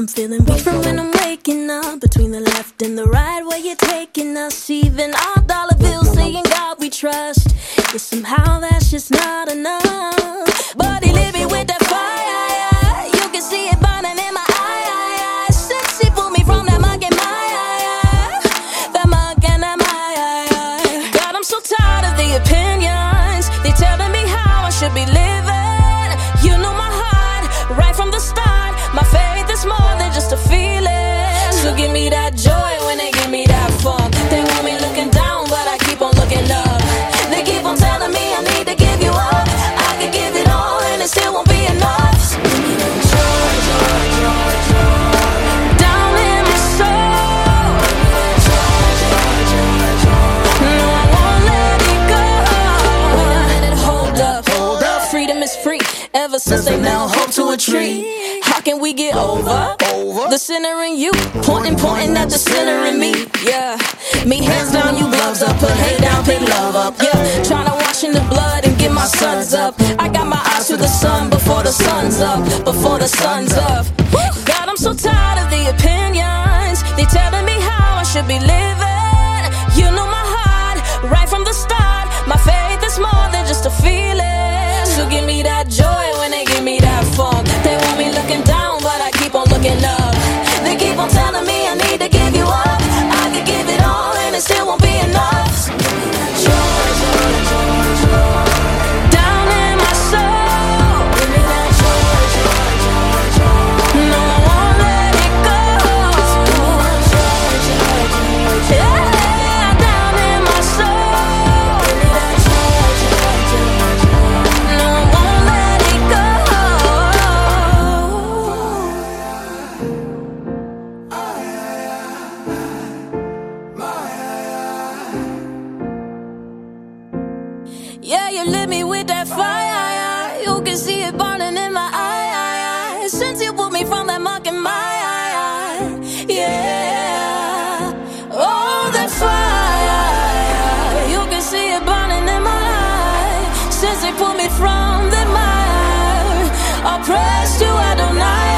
feeling weak from when I'm waking up. Between the left and the right, where you're taking us. Even our dollar bills saying God we trust. But somehow that's just not enough. But he lit me with that fire. You can see it burning in my eyes. Since he pulled me from that muck in my eye. That muck and that my God, I'm so tired of the opinions. They telling me how I should be living. You know my heart right from the start. My faith is more than just a feeling. So give me that joy when they give me that funk. They want me looking down, but I keep on looking up. They keep on telling me I need to give you up. I can give it all and it still won't be enough. So give me that joy, joy, joy, joy. Down in my soul. Joy, joy, joy, joy. No, I won't let it go. Wait a minute, hold up. Freedom is free. Ever since they now hold to a tree. How can we get over the sinner in you? Pointing at the sinner in me. Yeah, me hands down, you gloves up. Put hate down, pick love up. Yeah, trying to wash in the blood and get my sons up. I got my eyes to the sun before the sun's up. Before the sun's up. God, I'm so tired of the opinions. They telling me how I should be living. You know my heart right from the start. My faith is more than just a feeling. So give me that joy when they give me that funk. They want me looking down, but I keep on looking up. They keep on telling me I need to give you up. I could give it all and it still won't be enough. So give me that joy, joy, joy, joy. Down in my soul. Give me that joy, joy, joy, joy. No, I won't let it go. Give me that joy, joy, joy, joy. Yeah, down in my soul. Give me that joy, joy, joy, joy. No, I won't let it go. Yeah, you lit me with that fire. You can see it burning in my eye. Since you put me from that muck in my eye. Yeah, oh, that fire. You can see it burning in my eye. Since they put me from that mire. I'll press to Adonai.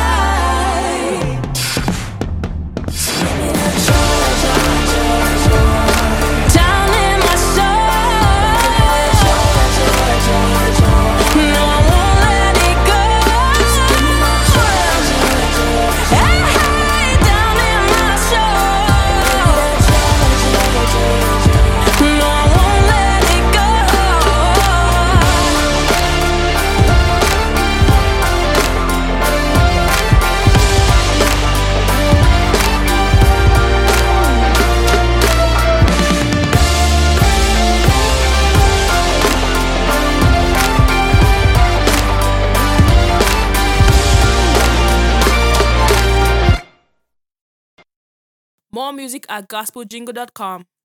Give me that joy, joy, joy, joy. Down in my soul. Joy, joy, joy, joy. No, I won't let it go. Give me that joy, joy, joy. Hey, hey, down in my soul. Joy, joy, joy, joy. No, I won't let it go. More music at gospeljingle.com.